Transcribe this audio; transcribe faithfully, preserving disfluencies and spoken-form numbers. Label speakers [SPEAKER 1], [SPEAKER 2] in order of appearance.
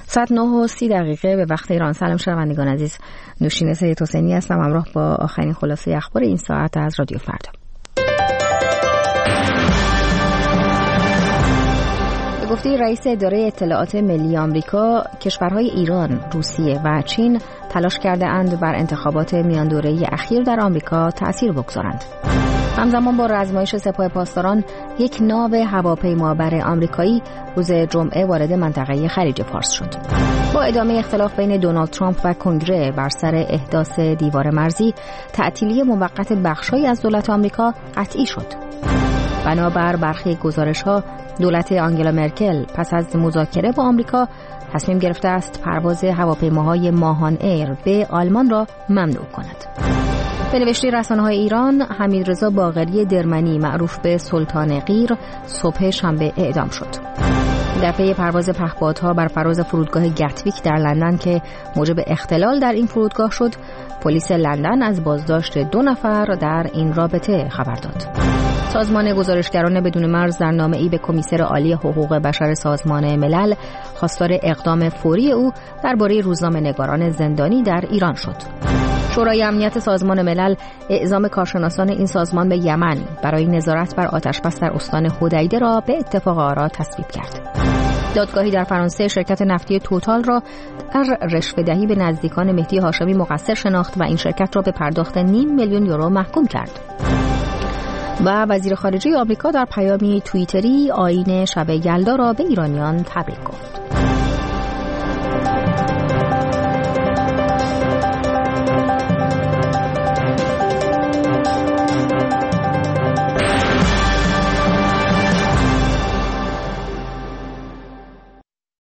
[SPEAKER 1] ساعت نه و سی دقیقه به وقت ایران. سلام شنوندگان عزیز، نوشین سید حسینی هستم همراه با آخرین خلاصه اخبار این ساعت از رادیو فردا. به گفته رئیس اداره اطلاعات ملی آمریکا، کشورهای ایران، روسیه و چین تلاش کرده اند بر انتخابات میان دوره‌ای اخیر در آمریکا تأثیر بگذارند. همزمان با رزمایش سپاه پاسداران، یک ناو هواپیمابر آمریکایی روز جمعه وارد منطقه خلیج فارس شد. با ادامه اختلاف بین دونالد ترامپ و کنگره بر سر احداث دیوار مرزی، تعطیلی موقت بخش‌هایی از دولت آمریکا قطعی شد. بنابر برخی گزارش‌ها، دولت آنگلا مرکل پس از مذاکره با آمریکا تصمیم گرفته است پرواز هواپیماهای ماهان ایر به آلمان را ممنوع کند. به نوشته رسانه‌های ایران، حمیدرضا باقری درمنی معروف به سلطان غیر صبح شنبه اعدام شد. در پی پرواز پهپادها بر فراز فرودگاه گتویک در لندن که موجب اختلال در این فرودگاه شد، پلیس لندن از بازداشت دو نفر در این رابطه خبر داد. سازمان گزارشگران بدون مرز در نامه‌ای به کمیسر عالی حقوق بشر سازمان ملل خواستار اقدام فوری او درباره روزنامه‌نگاران زندانی در ایران شد. شورای امنیت سازمان ملل اعزام کارشناسان این سازمان به یمن برای نظارت بر آتش‌بس در استان حدیده را به اتفاق آرا تصویب کرد. دادگاهی در فرانسه شرکت نفتی توتال را در رشوه‌دهی به نزدیکان مهدی هاشمی مقصر شناخت و این شرکت را به پرداخت نیم میلیون یورو محکوم کرد. و وزیر خارجه آمریکا در پیامی توییتری آیین شب یلدا را به ایرانیان تبریک گفت.